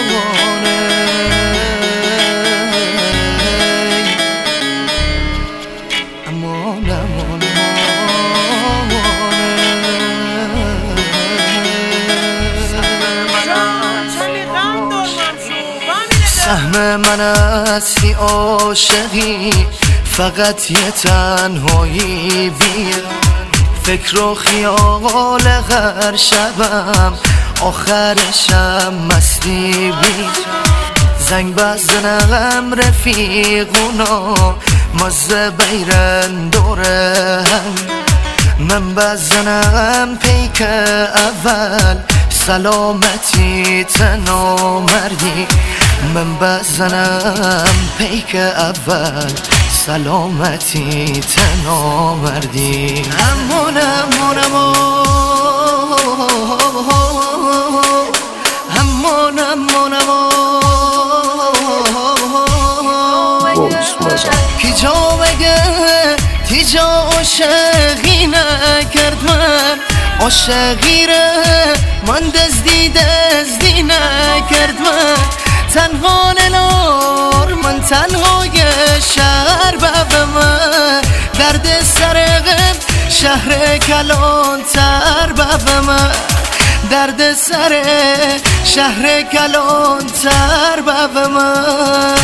سهم من هستی عاشقی، فقط یه تنهایی بیا، فکر و خیال هر شبم، آخرشم مستی بیا. زنگ بزنم رفیقونا، مزه بیرن دوره هم، من بزنم پیک اول، سلامتی تنو مردی. من بزنم پیک اول، سلامتی تنو مردی. همون همون همون همون کی جا بگه تی جا عاشقی نکرد، من عاشقی من دزدی نکرد. من تنها نلار، من تنهای شهر بابا، من درد سرغم شهر کلان تر بابا، من درد سر شهر کلان تر بابا، من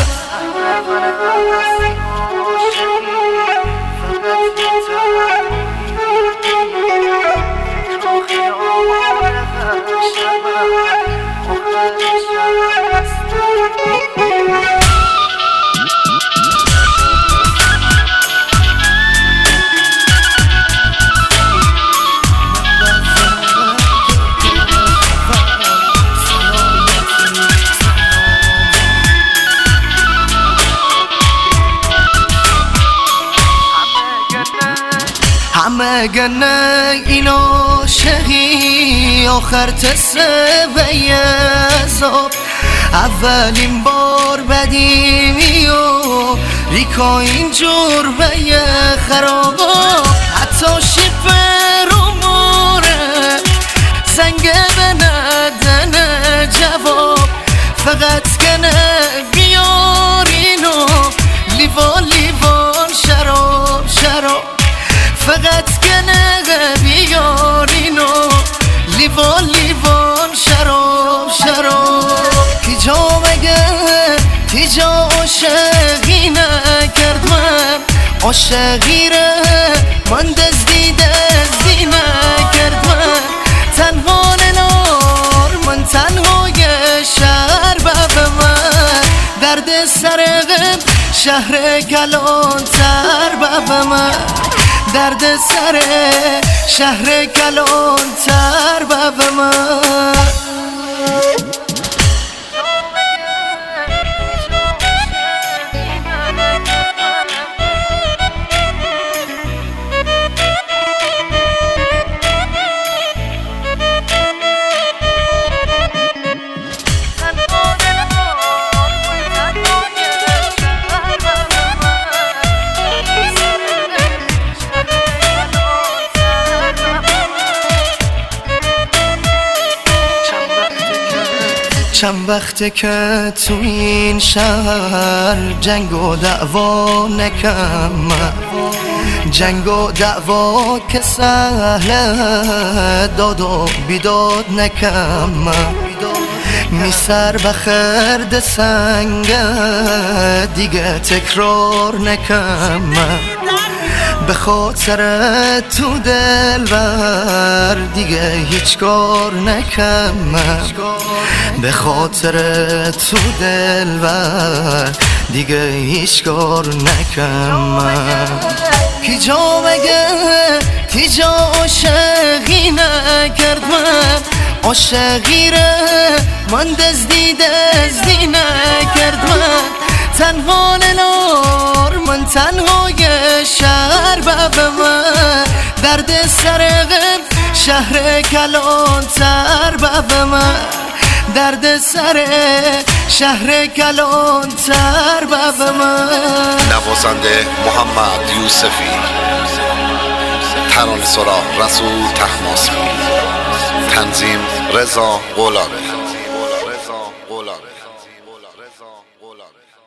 همه گنه این عاشقی، آخر تسه و یزاب. اولین بار بدیمی و ریکا اینجور و یه خرابا، حتی شیفر و موره زنگه به ندن جواب. فقط گنه بیارینو لیوان لیوان شراب شراب، فقط گنه بیارینو لیوان لیوان شراب شراب. کی جا بگه تی جا عاشقی نکرد، من عاشقی من دزدی نکرد. من تنها نلار، من تنهای شهر بابا، من درد سرغم شهر کلان تر بابا، من درد سر شهر کلان تر بابا، من چند وقته که تو این شهر جنگ و دعوا نکم، جنگ و دعوا که سهله، داد و بیداد نکم. می سر بخرد سنگه دیگه تکرار نکم، به خاطر تو دلبر دیگه هیچ کار نکم. به خاطر تو دلبر دیگه هیچ کار نکم. کی جا بگه تی جا عاشقی نکرد، من عاشقی من دزدی نکرد. من تنها نلار، من تنهای شهر بابا، من درد سرغم شهر کلان تر بابا، من درد سر شهر کلان تر بابا، من نوازنده محمد یوسفی، ترانه سرا رسول طهماسبی، تنظیم رضا غلامه. رضا غلامی.